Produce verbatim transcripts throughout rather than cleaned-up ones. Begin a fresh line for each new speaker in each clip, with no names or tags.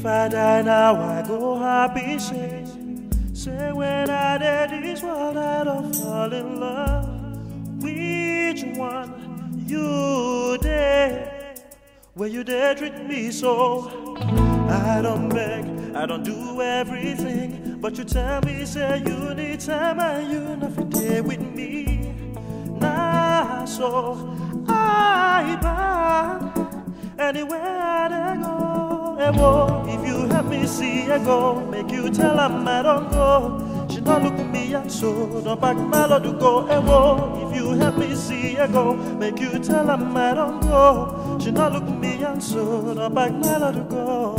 I die now, I go happy, say. Say when I did this world, I don't fall in love. Which one you did? Where you did treat me so? I don't beg, I don't do everything, but you tell me, say you need time and you never there with me. Nah, so I bound anywhere I go. Ewo, if you help me see I go, make you tell her I don't go. She not look at me and so don't back my lord to go. Ewo, if you help me see I go, make you tell her I don't go. She not look at me and so don't back my lord to go.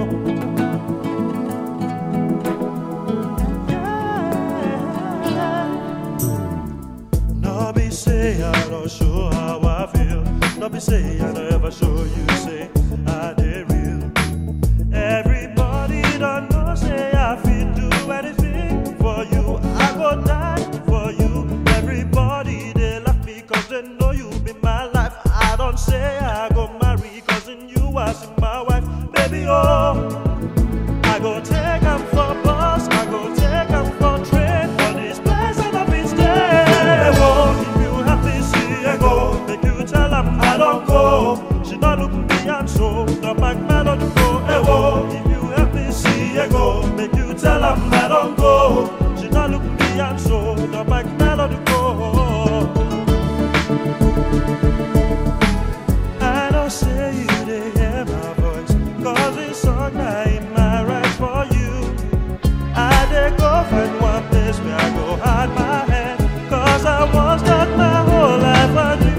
No be say I don't show how I feel. No be say I never show you say I did real. Everybody don't know say I feel do anything for you. I go die for you. Everybody they laugh me cause they know you be my life. I don't say I go marry cause in you I see my wife. Baby oh, I go take them for bus, I go take them for train. For this place and I've been staying. Oh, if you have to see I go, make you tell them I don't go. She not look me and so the back man don't go. Oh, if you help me see I go, make you tell them I don't go. She not look me and so the back man don't go. I don't say you they hear my voice, cause this song I in my right for you. I dey go find one place where I go hide my head, cause I once got my whole life on you.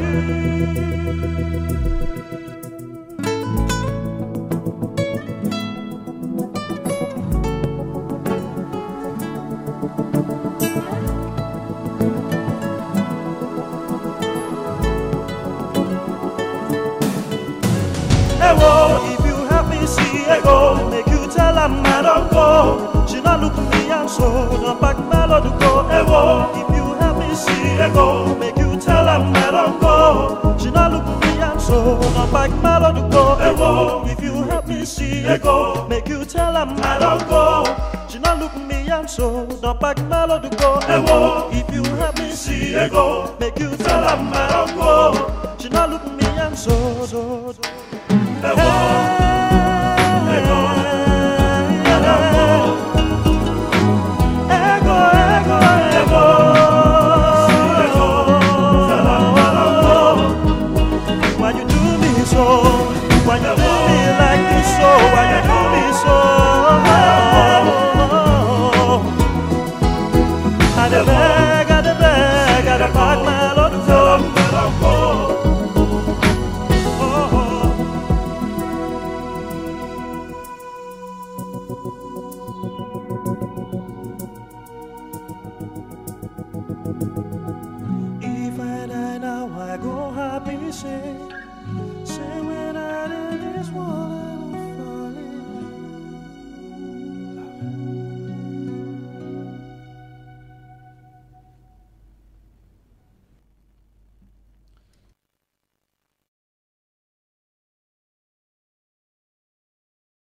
If you help me see I go, make you tell her I don't go. She not look at me and so don't back my lord to go. Ewo, if you help me see I go, make you tell her I don't go. She not look at me and so don't back my lord to go. Ewo, if you help me see I go, make you tell her I don't go. She not look at me and so don't back my lord to go. Ewo, if you help me see I go, make you tell her I don't go. She not look at me and so so. Hey.